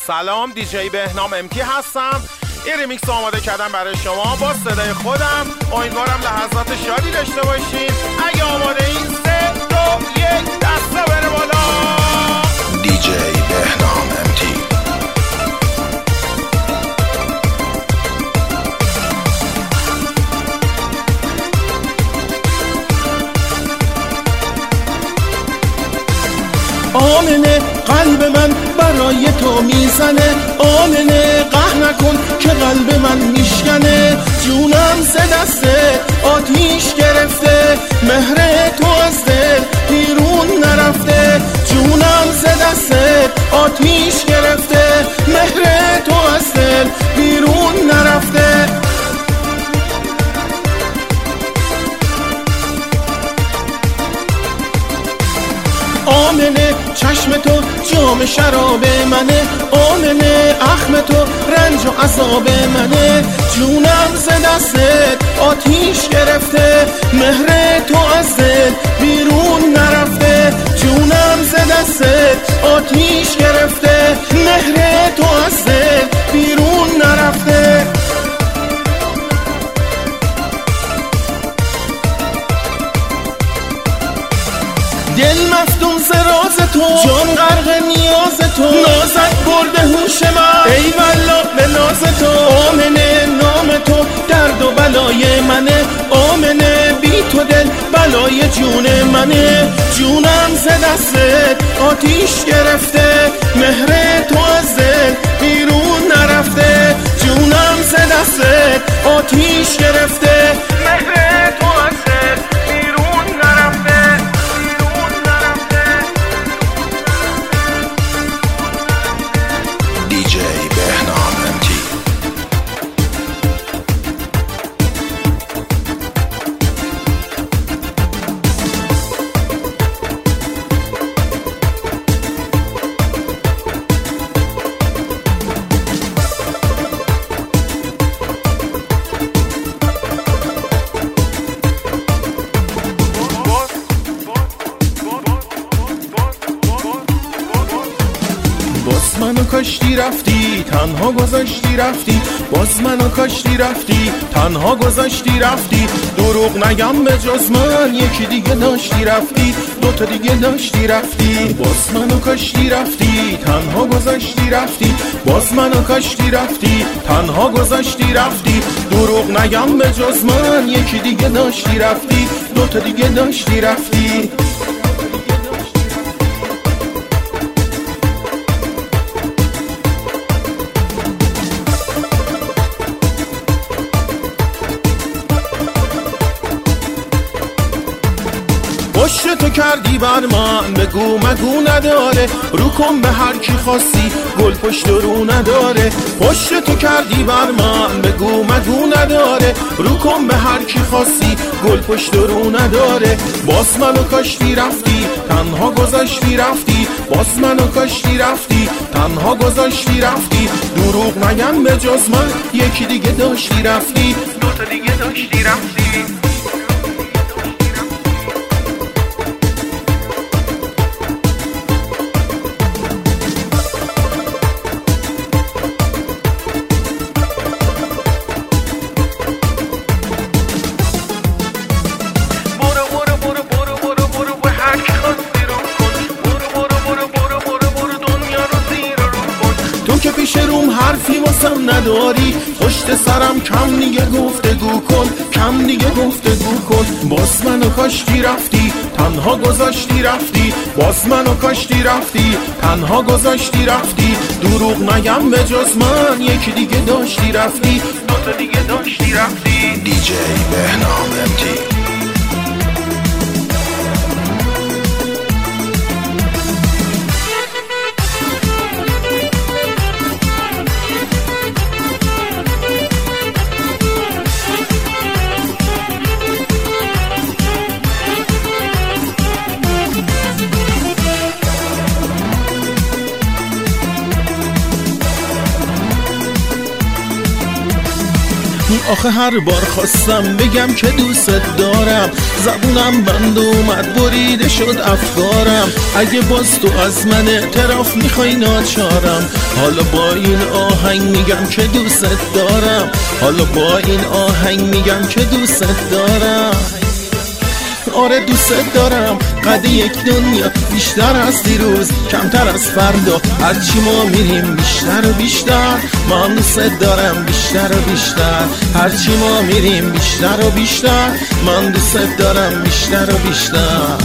سلام، دیجی بهنام امتی هستم. این ریمیکس آماده کردم برای شما با صدای خودم. امیدوارم لحظات شادی داشته باشین. اگه آماده این 3 2 1 دسته بره بالا. دیجی بهنام امتی. آمنه قلب من برای تو میزنه، آمنه قهر نکن که قلب من میشکنه. جونم ز دسته آتیش گرفته، مهر تو از دل بیرون نرفته. جونم ز دسته آتیش گرفته، مهر تو از دل بیرون نرفته. آمنه چشم تو جام شراب منه، آمنه اخم تو رنج و عذاب منه. جونم ز دستت آتیش گرفته، مهر تو از دل بیرون نرفته. جونم ز دستت آتیش گرفته، مهر تو از دل بیرون نرفته. دل مفتون ز راز تو، جان غرق نیاز تو، نازت برده هوش من ای والله به ناز تو. آمنه نام تو درد و بلای منه، آمنه بی تو دل بلای جون منه. جونم ز دستت آتیش گرفته، مهر تو از دل بیرون نرفته. جونم ز دستت آتیش گرفته، مهر تو از دل بیرون نرفته. دیجی بهنام امتی. باز منو کاشتی رفتی، تنها گذاشتی رفتی. باز منو کاشتی رفتی، تنها گذاشتی رفتی. دروغ نگم به جز من یکی دیگه داشتی رفتی، دوتا دیگه داشتی رفتی. باز منو کاشتی رفتی، تنها گذاشتی رفتی. باز منو کاشتی رفتی، تنها گذاشتی رفتی. دروغ نگم به جز من یکی دیگه داشتی رفتی، دوتا دیگه داشتی رفتی. پشت تو کردی بر من، بگو مگو نداره. رو کن به هر کی خواستی، گل پشت رو نداره. پشت تو کردی بر من، بگو مگو نداره. رو کن به هر کی خواستی، گل پشت رو نداره. باز منو کاشتی رفتی، تنها گذاشتی رفتی. باز منو کاشتی رفتی، تنها گذاشتی رفتی. دروغ نگم به جز من یکی دیگه داشتی رفتی، دوتا دیگه داشتی رفتی. تو که پیش روم حرفی واسم نداری، پشت سرم کم دیگه گفتگو کن، کم دیگه گفتگو کن. باز منو کاشتی رفتی، تنها گذاشتی رفتی. باز منو کاشتی رفتی، تنها گذاشتی رفتی. دروغ نگم به جز من یکی دیگه داشتی رفتی، دوتا دیگه داشتی رفتی. دیجی بهنام امتی. آخه هر بار خواستم بگم که دوست دارم، زبونم بند اومد بریده شد افکارم. اگه باز تو از من اعتراف میخوای ناچارم، حالا با این آهنگ میگم که دوست دارم، حالا با این آهنگ میگم که دوست دارم. آره دوست دارم، قد یک دنیا بیشتر از دیروز، کمتر از فردا. هرچی ما میریم بیشتر و بیشتر، من دوست دارم بیشتر و بیشتر. هرچی ما میریم بیشتر و بیشتر، من دوست دارم بیشتر و بیشتر.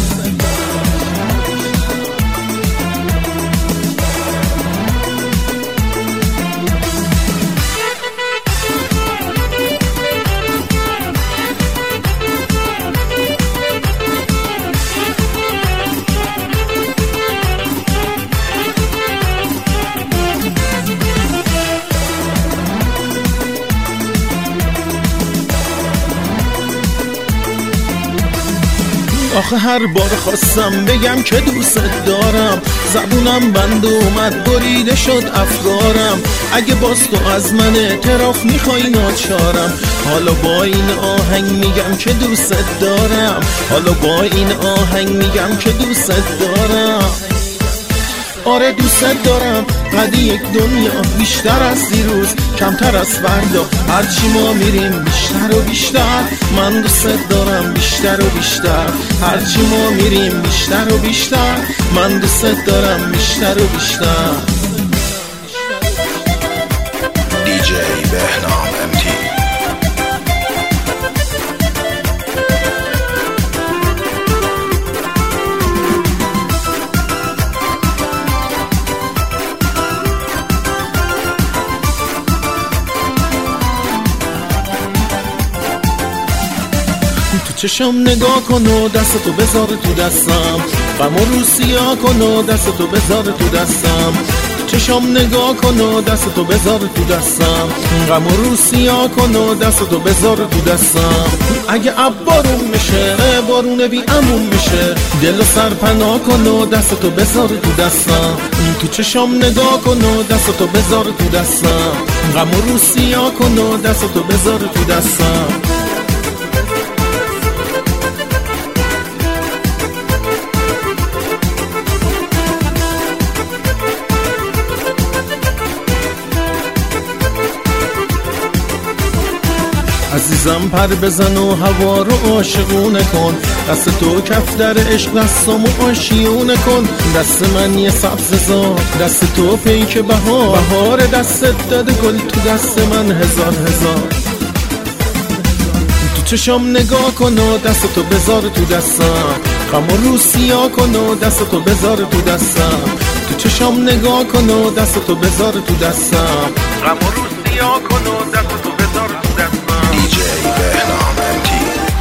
آخه هر بار خواستم بگم که دوست دارم، زبونم بند اومد بریده شد افکارم. اگه باز تو از من اعتراف میخوای ناچارم، حالا با این آهنگ میگم که دوست دارم، حالا با این آهنگ میگم که دوست دارم. آره دوست دارم، قد یک دنیا بیشتر از دیروز، کمتر از فردا. هرچی ما میریم بیشتر و بیشتر، من دوست دارم بیشتر و بیشتر. هرچی ما میریم بیشتر و بیشتر، من دوست دارم بیشتر و بیشتر. DJ بهنام MT. تو چشم نگاه کن و دستتو بذار تو دستم، غم و رو سیاه کن و دستتو بذار تو دستم. تو چشم نگاه کن و دستتو بذار تو دستم، غم و رو سیاه کن و دستتو بذار تو دستم. اگه اب بارون میشه بارون بی امون میشه، دل و سر پناه کن و دستتو بذار تو دستم. تو چشم نگاه کن و دستتو بذار تو دستم، غم و رو سیاه کن و دستتو بذار تو دستم. عزیزم پر بزن و هوا رو عاشقونه کن، دست تو کفتر عشق دستمو آشیونه کن. دست من یه سبززار، دست تو پیک بهار، دستت داده گل تو دست من هزار هزار. تو چشم نگاه کن و دستتو بذار تو دستم، غم و رو سیاه کن و دستتو بذار تو دستم. تو چشم نگاه کن و دستتو بذار تو دستم، غم و رو سیاه کن و دستتو بذار تو دستم. DJ بهنام MT.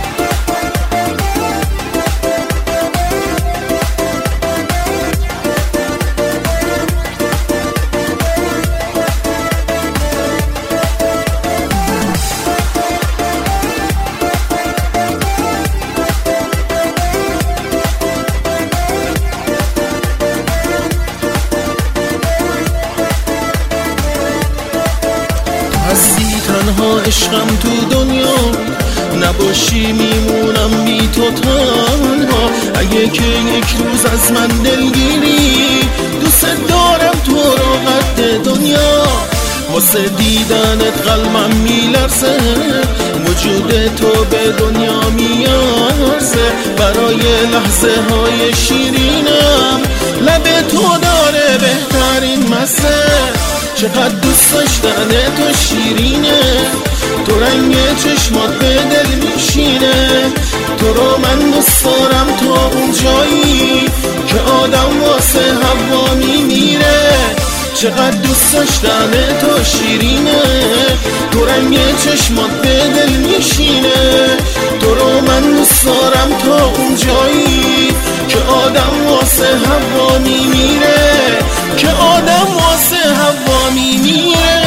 هستی تنها عشقم تو دنیا، نباشی میمونم بی تو تنها. اگه که یک روز از من دلگیری، دوست دارم تو رو قد دنیا. واسه دیدنت قلبم میلرزه، وجود تو به دنیا میارزه. برای لحظه های شیرینم، لب تو داره بهترین مزه. چقدر دوست داشتن تو شیرینه، تو رنگ چشمات به دل میشینه. تو رو من دوست دارم تا اون جایی که آدم واسه هوا میمیره. چقدر دوست داشتن تو شیرینه، تو رنگ چشمات به دل میشینه. تو رو من دوست دارم تا اون جایی که آدم واسه هوا میمیره، که آدم واسه هوا میمیره،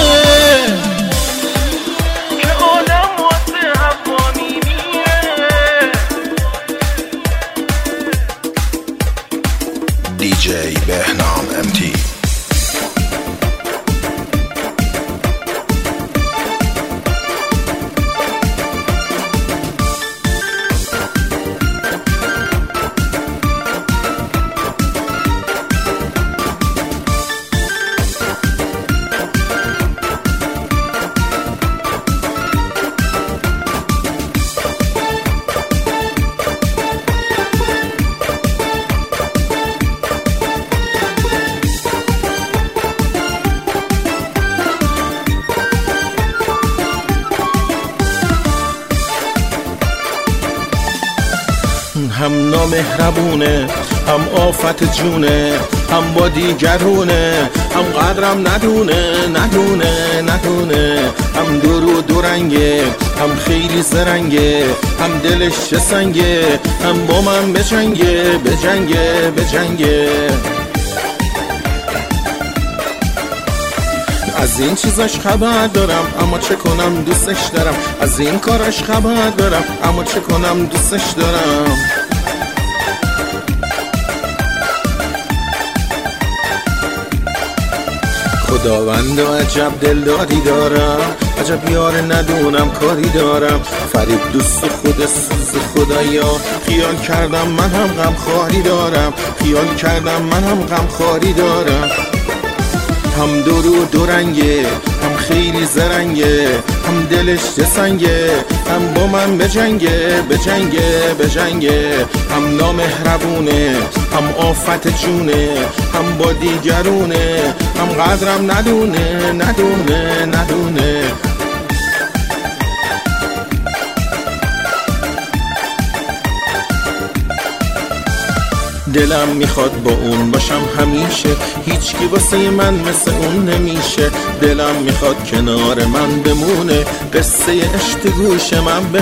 که آدم واسه هوا میمیره. DJ بهنام MT. هم نامهربونه، هم آفت جونه، هم با دیگرونه، هم قدرم ندونه، هم دو رنگه، هم خیلی زرنگه، هم دلش چه سنگه، هم با من بجنگه. از این چیزاش خبر دارم اما چه کنم دوستش دارم، از این کاراش خبر دارم اما چه کنم دوستش دارم. خداوند و عجب دلداری دارم، عجب یار ندونم کاری دارم، فریب دوست خود سوز خدایا، خیال کردم من هم غمخواری دارم، هم دو رنگه، هم خیلی زرنگه، هم دلش چه سنگه، هم با من بجنگه، هم نامهربونه، هم آفت جونه، هم با دیگرونه، هم قدرم ندونه. دلم میخواد با اون باشم همیشه، هیچکی واسه من مثل اون نمیشه. دلم میخواد کنار من بمونه، قصه عشق تو گوش من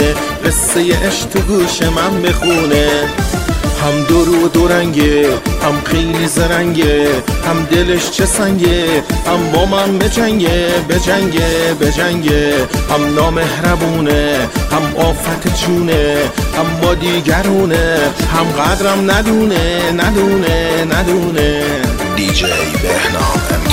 بخونه، هم دو رنگه، هم خیلی زرنگه، هم دلش چه سنگه، هم با من بجنگه، هم نامهربونه، هم آفت جونه، هم با دیگرونه، هم قدرم ندونه. DJ بهنام MT.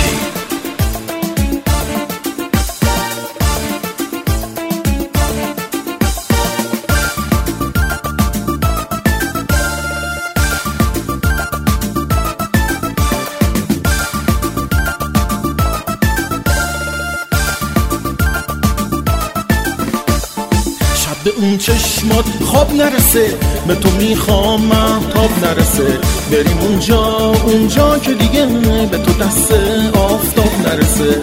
به اون چشمات خواب نرسه، به تو میخوام مهتاب نرسه، بریم اونجا که دیگه به تو دست آفتاب نرسه.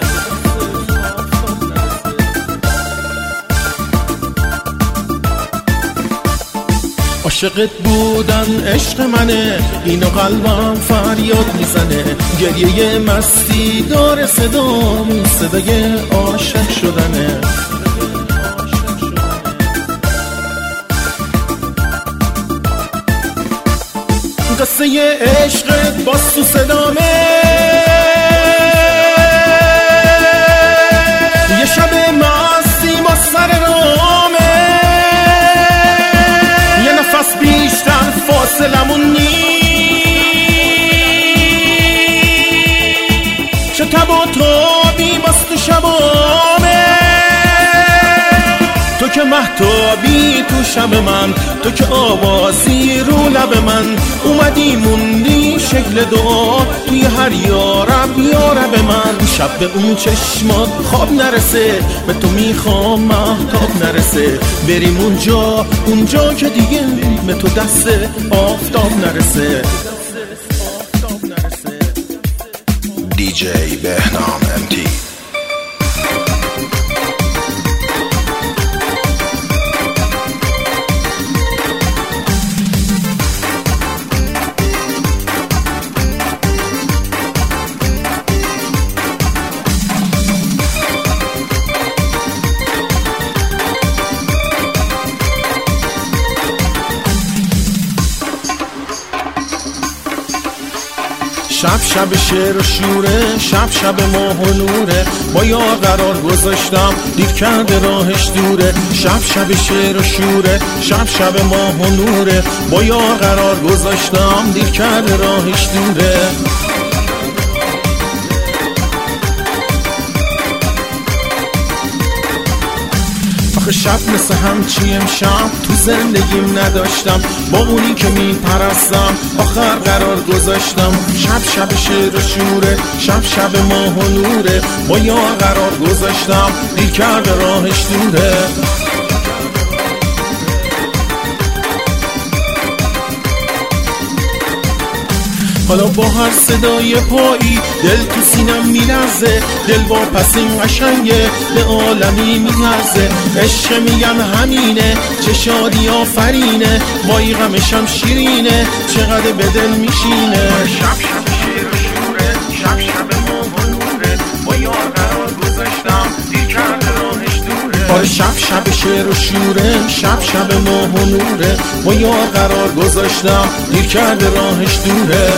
عاشقت بودن عشق منه، اینو قلبم فریاد میزنه، گریه مستی داره صدای عاشق شدنه. قصه عشقت باز تو صدامه، یه شب مستی با سر رامه، یه نفس بیشتر فاصلمون نیست، چه تب و تابی باز تو شبامه. تو که مهتابی تو شب من، تو که آوازی رو لب من، اومدی موندی شکل دعا توی هر یارب من. شب به اون چشمات خواب نرسه، به تو میخوام مهتاب نرسه، بریم اونجا که دیگه به تو دست آفتاب نرسه. DJ بهنام MT. شب شعر و شوره، شب ماه و نوره، با یار قرار گذاشتم دیر کرده راهش دوره. شب شعر و شوره، شب ماه و نوره، با یار قرار گذاشتم دیر کرده راهش دوره. آخه شب مثل همچی امشب تو زندگیم نداشتم، با اونی که میپرستم آخر قرار گذاشتم. شب شعر و شوره، شب ماه و نوره، با یار قرار گذاشتم دیر کرده راهش دوره. حالا با هر صدای پایی دل تو سینم میلرزه، دل با پس این قشنگه به عالمی میلرزه. عشق میگم همینه، چه شادی آفرینه، وای غمشم شیرینه، چقدر به دل میشینه. شب شب شیر و شوره، شب شب ماه و نوره، با یار قرار گذاشتم دیر کرده راهش دوره. آره شب شب شیر و شوره، شب شب ماه و نوره، با یار قرار گذاشتم دیر کرده راهش دوره.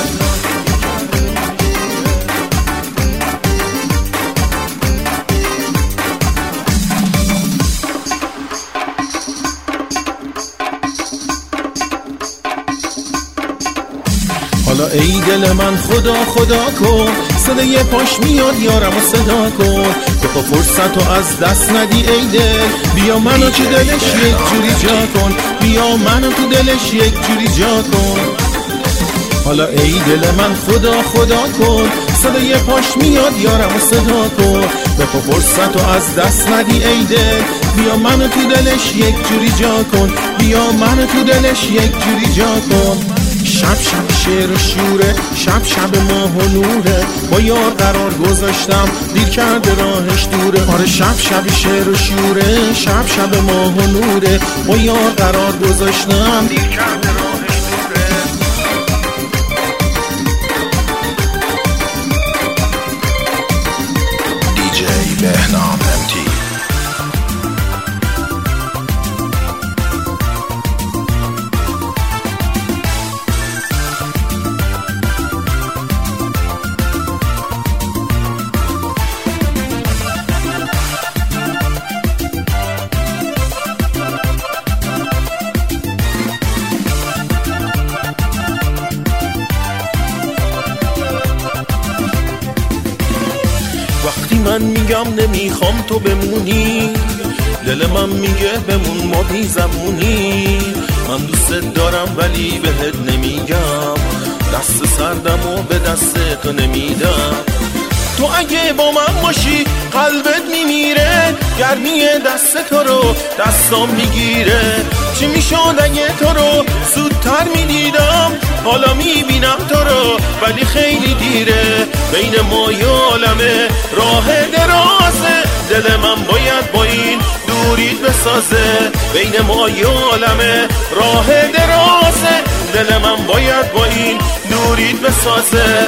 حالا ای دل من خدا خدا کن، صدای پاش میاد یارمو صدا کن، تو فرصتو از دست ندی ای دل، بیا منو تو دلش یک جوری جا کن، بیا منو تو دلش یک جوری جا کن. حالا ای دل من خدا خدا کن، صدای پاش میاد یارمو صدا کن، تو فرصتو از دست ندی ای دل، بیا منو تو دلش یک جوری جا کن، بیا منو تو دلش یک جوری جا کن. شب شب شیر و شوره، شب شب ماه و نوره، با یار قرار گذاشتم دیر کرده راهش دوره. آره شب شب شیر و شوره، شب شب ماه و نوره، با یار قرار گذاشتم دیر کرده راهش دوره. DJ بهنام MT. وقتی من میگم نمیخوام تو بمونی، دل من میگه بمون ما بی زبونی. من دوست دارم ولی بهت نمیگم، دست سردم و به دست تو نمیدم. تو اگه با من باشی قلبت میمیره، گرمی دست تو رو دستام میگیره. چی میشد اگه تو رو زودتر میدیدم، حالا میبینم تو رو ولی خیلی دیره. بین ما یه عالمه راه درازه، دل من باید با این دوریت بسازه. بین ما یه عالمه راه درازه، دل من باید با این دوریت بسازه.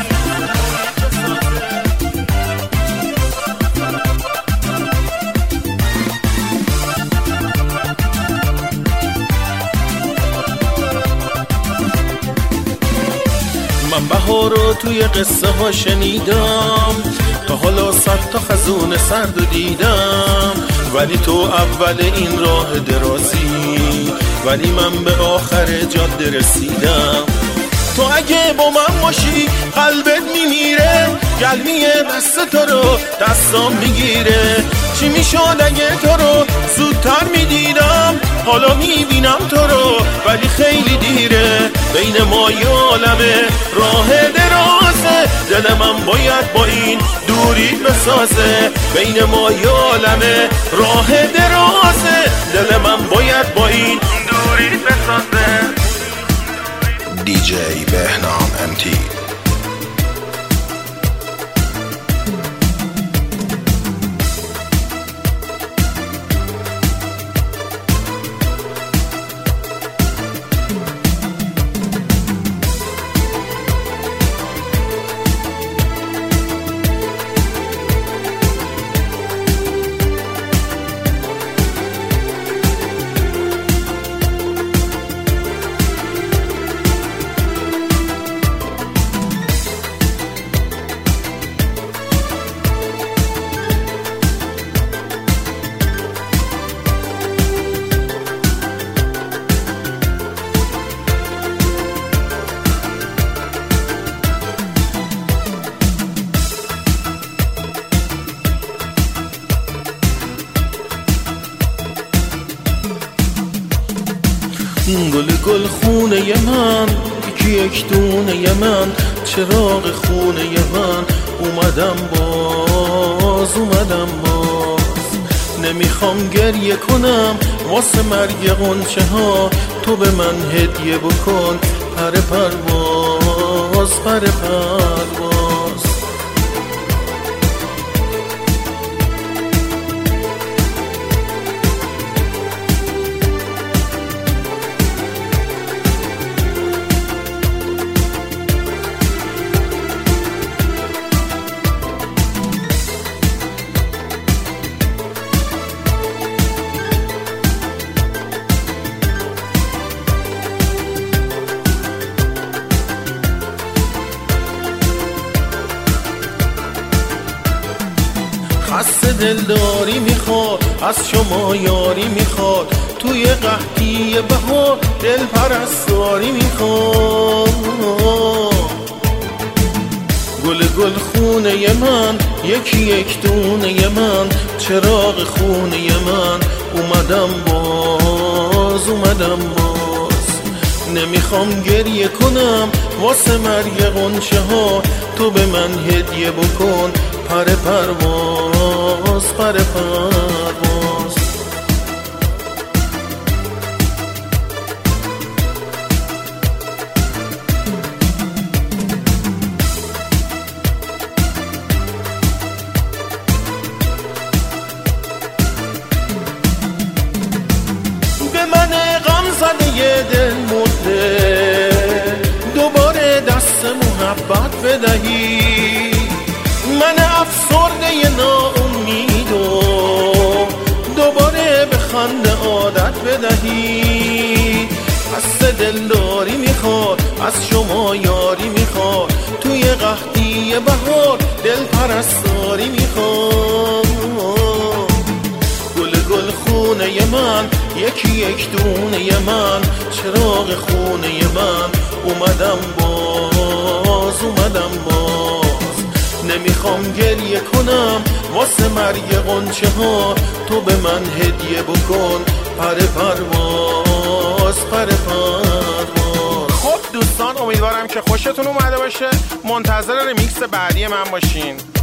من بهار رو توی قصه ها شنیدم، تا حالا 100 تا خزون سرد و دیدم، ولی تو اول این راه درازی، ولی من به آخر جاده رسیدم. تو اگه با من باشی قلبت میمیره، گرمی دست تو رو دستام میگیره. چی میشد اگه تو رو زودتر میدیدم، حالا میبینم تو رو ولی خیلی دیره. بین ما یه عالمه راه درازه، دل من باید با این دوریت بسازه. بین ما یه عالمه راه درازه، دل من باید با این دوریت بسازه. DJ بهنام MT. گل گل خونه من، یکی یک دونه من، چراغ خونه من. اومدم باز نمیخوام گریه کنم واسه مرگ غنچه ها. تو به من هدیه بکن پر پرواز. پر پرواز. خسته دلداری میخواد، از شما یاری میخواد، توی قحطی بهار دل پرستاری میخواد. گل گل خونه من، یکی یک دونه من، چراغ خونه من، اومدم باز. نمیخوام گریه کنم واسه مرگ غنچه ها، تو به من هدیه بکن پر پرواز. به من غم زده دل مرده، دوباره دست محبت بدهی. من افسرده ناامیدو دوباره به خنده عادت بدهی. قصد دلداری میخواد، از شما یاری میخواد، توی قحطی بهار دل پرستاری میخواد. گل گل خونه من، یکی یک دونه من، چراغ خونه من، اومدم باز. نمیخوام گریه کنم واسه مرگ غنچه ها، تو به من هدیه بکن پر پرواز. خب دوستان، امیدوارم که خوشتون اومده باشه. منتظر ریمیکس بعدی من باشین.